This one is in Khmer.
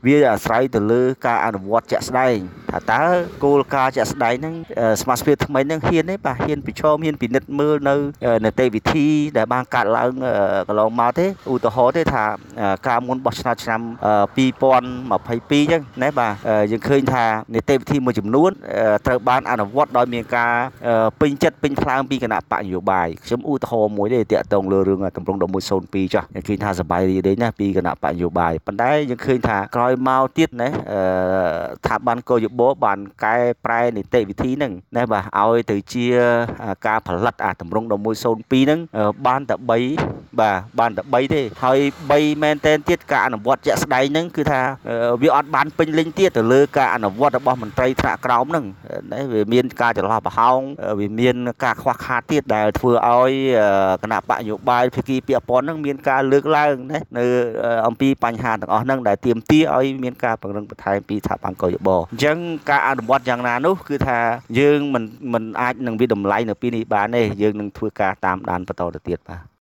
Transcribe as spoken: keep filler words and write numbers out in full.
អាស្រ័យទៅលើការអនុវត្តជាក់ស្ដែងថាតើគោលការណ៍ជាក់ស្ដែងហ្នឹងសមាជិកថ្មីហ្នឹងហ៊ានទេបាទហ៊ានប្រឈមហ៊ានពិនិត្យមើលនៅនីតិវិធីដែលបានកាត់ឡើងកន្លងមកទេឧទាហរណ៍ទេថាការមុនបោះឆ្នោតឆ្នាំពីរពាន់ម្ភៃពីរអញ្ចឹងណាបាទយើងឃើញថានីតិវិធីមួយចំនួនត្រូវបានអនុវត្តដោយមានការពេញចិត្តពេញថ្លើមពីគណៈបកនយោបាយខ្ញុំឧទាហរណ៍មួយទេតាក់ទងលើរឿងតម្រង11សូន្យពីរចាស់យើងឃើញថាសប្បាយរីករាយណាស់ពីគណៈបកនយោបាយប៉ុន្តែយើងឃើញថាក្រោយមកទៀតណាស្ថាប័នកយបបានកែប្រែនីតិវិធីហ្នឹងណាបាទឲ្យទៅជាការផលិតអាតម្រង11សូន្យពីរហ្នឹងបានតែ3បាទបានតែ3ទេហើយ3មែនតែនទៀតការអនុវត្តជាក់ស្ដែងហ្នឹងគឺថាវាអត់បានពេញលេញទៀតទៅលើការអនុវត្តរបស់មន្ត្រីថ្នាក់ក្រោមហ្នឹងណាវាមានការចន្លោះប្រហោងវាមានការខ្វះខាតទៀតដែលធ្វើឲ្យគណៈបកនយោបាយភាគីពាក់ព័ន្ធហ្នឹងមានការលើកឡើងណានៅអំពីបញ្ហាទាំងអស់ហ្នឹងដែលទាមទារឲ្យមានការពង្រឹងបន្ថែមពីស្ថាប័នកយបអញ្ចឹងការអនុវត្តយ៉ាងណានោះគឺថាយើងមិនមិនអាចនឹងវាតម្លៃនៅពីនេះបានទេយើងនឹងធ្វើការតាមដានបន្តទៅទៀតបាទ